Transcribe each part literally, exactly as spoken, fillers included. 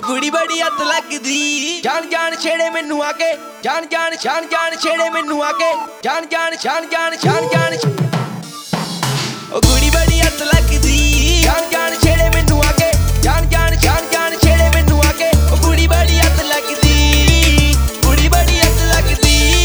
कुड़ी बड़ी हथ लगदी जान जान छेड़े मैनू आके जान जान शान जान छेड़े मैनू आके जान जान शान जान शान जान कुड़ी बड़ी हथ लगदी जान जान छेड़े मैनू आके जान जान शान जान छेड़े मैनू आके कुड़ी बड़ी हथ लगदी कुड़ी बड़ी हथ लगदी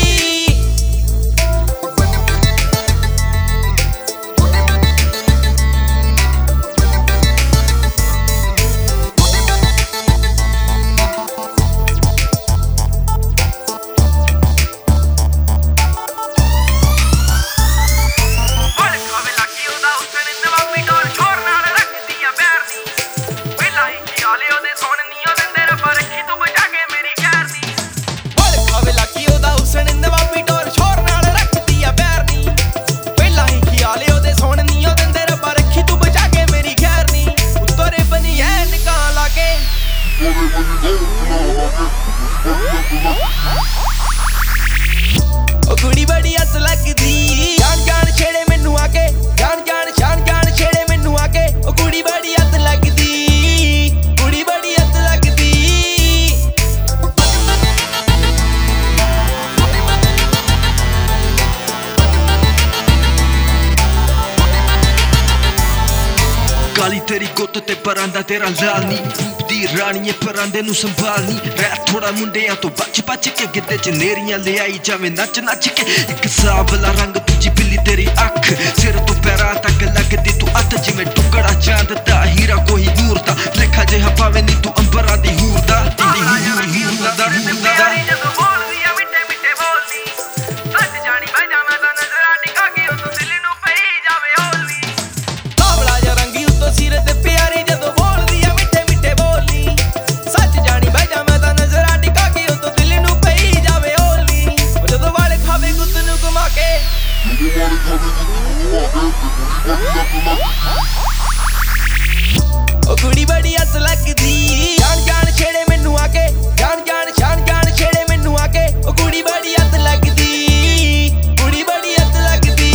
कुड़ी बड़ी हथ लगदी जान जान छेड़े मैनू आके जान जान शान जान छेड़े मैनू आके कुड़ी बड़ी हथ लगदी कुड़ी बड़ी हथ लगदी काली तेरी गुत्त ते परांदा तेरा लाल नी दी रानी परांदे नू संभालनी रै थोड़ा मुंडिया तो बच बच के गिद्दे च नेरियां ले आई जावे नच नच के एक सावला रंग तुझी बिल्ली तेरी अख सिर तो पैरा तक लगदी तू अत जिवें टुकड़ा चांद दा हीरा कोई नूर दा लेखा जिहा पावे नी तू अंबरां दी हूर दा दी हूर हूर दा दा ਜਦੋਂ ਬੋਲਦੀ ਆ ਮਿੱਠੇ ਮਿੱਠੇ ਬੋਲਦੀ ਸੱਚ ਜਾਣੀ ਬਹਿ ਜਾ ਮੈਂ ਤਾਂ ਨਜ਼ਰਾਂ ਟਿਕਾ ਕੇ ਉਹ ਦਿਲ ਨੂੰ ਪਈ ਜਾਵੇ ਹੌਲੀ ਸਾਵਲਾ ਜਿਹਾ ਰੰਗੀ ਉੱਤੋਂ ਸਿਰ ਤੇ ਪਿਆਰੀ ਜਦੋਂ ਬੋਲਦੀ ਆ ਮਿੱਠੇ ਮਿੱਠੇ ਬੋਲੀ ਸੱਚ ਜਾਣੀ ਬਹਿ ਜਾ ਮੈਂ ਤਾਂ ਨਜ਼ਰਾਂ ਟਿਕਾ ਕੇ ਉਹ ਦਿਲ ਨੂੰ ਪਈ ਜਾਵੇ ਹੌਲੀ ਉਹ ਜਦੋਂ ਵਾਲੇ ਖਾਵੇ ਗੁੱਤ ਨੂੰ ਘੁਮਾ ਕੇ ਉਹ ਕੁੜੀ ਬੜੀ ਹੱਥ ਲੱਗਦੀ ਜਾਨ ਜਾਨ ਛੇੜੇ ਮੈਨੂੰ ਆਕੇ ਜਾਨ ਜਾਨ ਸ਼ਾਨ ਜਾਨ ਛੇੜੇ ਮੈਨੂੰ ਆਕੇ ਉਹ ਕੁੜੀ ਬੜੀ ਹੱਥ ਲੱਗਦੀ ਕੁੜੀ ਬੜੀ ਹੱਥ ਲੱਗਦੀ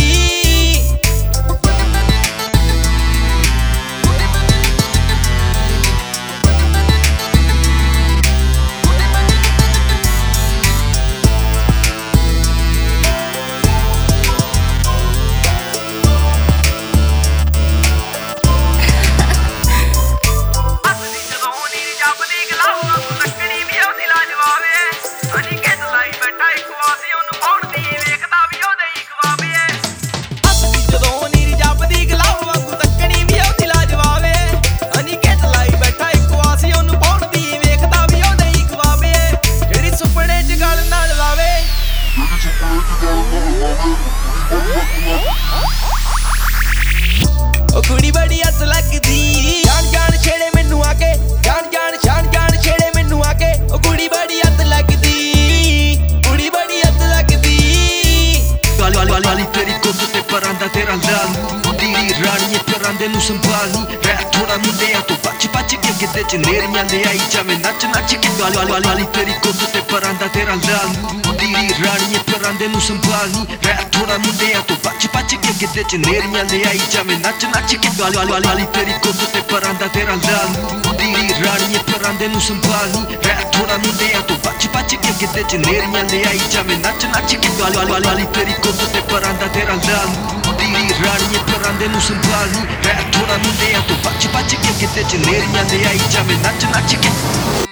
ਉਹ ਕੁੜੀ ਬੜੀ ਹੱਥ ਲੱਗਦੀ ਜਾਨ ਜਾਨ ਛੇੜੇ ਮੈਨੂੰ ਆਕੇ ਜਾਨ ਜਾਨ ਸ਼ਾਨ ਜਾਨ ਛੇੜੇ ਮੈਨੂੰ ਆਕੇ ਉਹ ਕੁੜੀ ਬੜੀ ਹੱਥ ਲੱਗਦੀ ਕੁੜੀ ਬੜੀ ਹੱਥ ਲੱਗਦੀ ਕਾਲੀ ਵਾਲੀ ਵਾਲੀ ਤੇਰੀ ਗੁੱਤ ਤੇ ਪਰਾਂਦਾ ਤੇਰਾ ਲਾਲ ਤੇਰੀ ਰਾਣੀ ਪਰਾਂਦੇ ਨੂੰ ਸੰਭਾਲਨੀ ਰਹਿ ਥੋੜਾ ਮੁੰਡਿਆ ਤੋਂ ਬਚ ਬਚ ਕੇ ਗਿੱਧੇ ਚ ਨੇਰੀਆਂ ਲੈ ਆਈ ਜਾਵੇਂ ਨੱਚ ਨੱਚ ਕੇ ਕਾਲੀ ਵਾਲੀ ਵਾਲੀ ਤੇਰੀ ਗੁੱਤ ਤੇ ਪਰਾਂਦਾ ਤੇਰਾ ਲਾਲ ਤੇਰੀ ਰਾਣੀ ਪਰਾਂਦੇ ਨੂੰ ਸੰਭਾਲਨੀ ਰਹਿ ਥੋੜਾ ਮੁੰਡਿਆ ਤੋਂ ਬਚ ਬਚ ਕੇ ਗਿੱਧੇ ਚ ਨੇਰੀਆਂ ਲੈ ਆਈ ਜਾਵੇਂ ਨੱਚ ਨੱਚ ਕੇ ਕਾਲੀ ਵਾਲੀ ਵਾਲੀ ਤੇਰੀ ਗੁੱਤ ਤੇ ਪਰਾਂਦਾ ਤੇਰਾ ਲਾਲ ਤੇਰੀ ਰਾਣੀ ਪਰਾਂਦੇ ਨੂੰ ਸੰਭਾਲਨੀ ਰਹਿ ਥੋੜਾ ਮੁੰਡਿਆ ਤੋਂ ਬਚ ਬਚ ਕੇ ਗਿੱਧੇ ਚ ਨੇਰੀਆਂ ਲੈ ਆਈ ਜਾਵੇਂ ਨੱਚ ਨੱਚ ਕੇ ਕਾਲੀ ਵਾਲੀ ਵਾਲੀ ਤੇਰੀ ਗੁੱਤ ਤੇ ਪਰਾਂਦਾ ਤੇਰਾ ਲਾਲ ਤੇਰੀ ਰਾਣੀ ਪਰਾਂਦੇ ਨੂੰ ਸੰਭਾਲਨੀ ਰਹਿ ਥੋੜਾ ਮੁੰਡਿਆ ਤੋਂ ਬਚ ਬਚ ਕੇ ਗਿੱਧੇ ਚ ਨੇਰੀਆਂ ਲੈ ਆਈ ਜਾਵੇਂ ਨੱਚ ਨੱਚ ਕੇ